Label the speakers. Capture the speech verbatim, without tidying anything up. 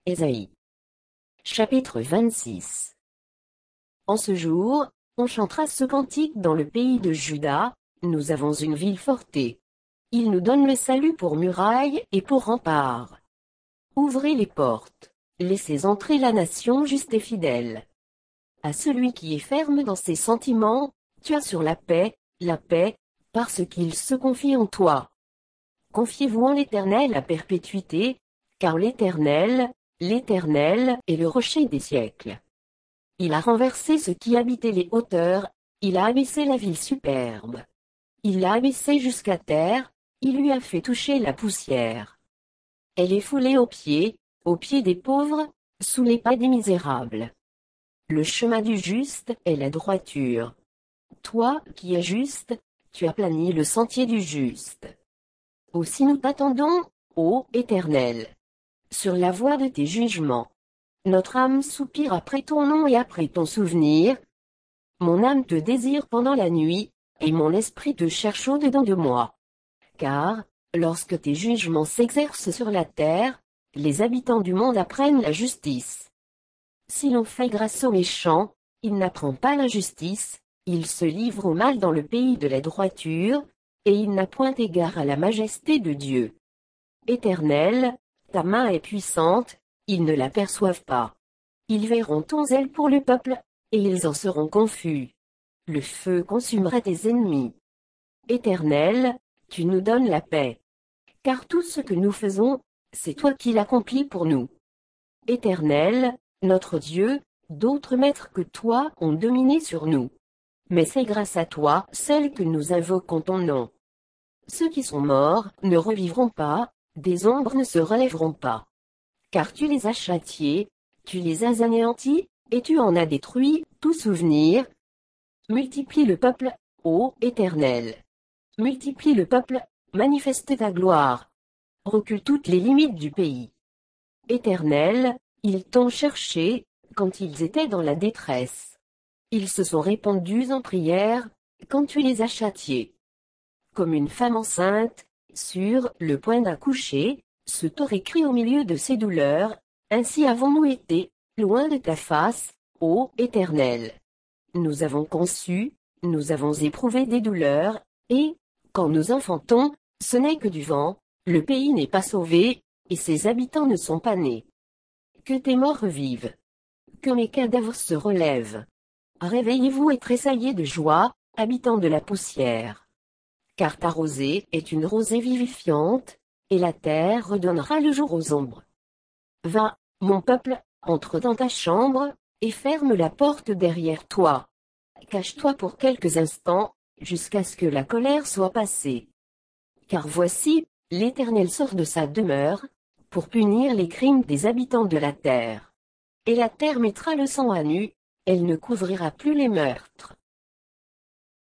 Speaker 1: Ésaïe. Chapitre vingt-six. En ce jour, on chantera ce cantique dans le pays de Juda: nous avons une ville fortée. Il nous donne le salut pour muraille et pour rempart. Ouvrez les portes, laissez entrer la nation juste et fidèle. À celui qui est ferme dans ses sentiments, tu as sur la paix, la paix, parce qu'il se confie en toi. Confiez-vous en l'Éternel à perpétuité, car l'Éternel, l'Éternel est le rocher des siècles. Il a renversé ceux qui habitaient les hauteurs, il a abaissé la ville superbe. Il l'a abaissée jusqu'à terre, il lui a fait toucher la poussière. Elle est foulée aux pieds, aux pieds des pauvres, sous les pas des misérables. Le chemin du juste est la droiture. Toi, qui es juste, tu as plani le sentier du juste. Aussi nous t'attendons, ô Éternel, sur la voie de tes jugements. Notre âme soupire après ton nom et après ton souvenir. Mon âme te désire pendant la nuit, et mon esprit te cherche au-dedans de moi. Car, lorsque tes jugements s'exercent sur la terre, les habitants du monde apprennent la justice. Si l'on fait grâce aux méchants, il n'apprend pas la justice, il se livre au mal dans le pays de la droiture, et il n'a point égard à la majesté de Dieu. Éternel, ta main est puissante, ils ne l'aperçoivent pas. Ils verront ton zèle pour le peuple, et ils en seront confus. Le feu consumera tes ennemis. Éternel, tu nous donnes la paix. Car tout ce que nous faisons, c'est toi qui l'accomplis pour nous. Éternel, notre Dieu, d'autres maîtres que toi ont dominé sur nous. Mais c'est grâce à toi seul que nous invoquons ton nom. Ceux qui sont morts ne revivront pas, des ombres ne se relèveront pas. Car tu les as châtiés, tu les as anéantis, et tu en as détruit tout souvenir. Multiplie le peuple, ô Éternel. Multiplie le peuple, manifeste ta gloire. Recule toutes les limites du pays. Éternel, ils t'ont cherché, quand ils étaient dans la détresse. Ils se sont répandus en prière, quand tu les as châtiés. Comme une femme enceinte, sur le point d'accoucher, se t'aurait cru au milieu de ses douleurs, ainsi avons-nous été, loin de ta face, ô Éternel. Nous avons conçu, nous avons éprouvé des douleurs, et, quand nous enfantons, ce n'est que du vent, le pays n'est pas sauvé, et ses habitants ne sont pas nés. Que tes morts revivent. Que mes cadavres se relèvent. Réveillez-vous et tressaillez de joie, habitants de la poussière. Car ta rosée est une rosée vivifiante, et la terre redonnera le jour aux ombres. Va, mon peuple, entre dans ta chambre, et ferme la porte derrière toi. Cache-toi pour quelques instants, jusqu'à ce que la colère soit passée. Car voici, l'Éternel sort de sa demeure, pour punir les crimes des habitants de la terre. Et la terre mettra le sang à nu, elle ne couvrira plus les meurtres.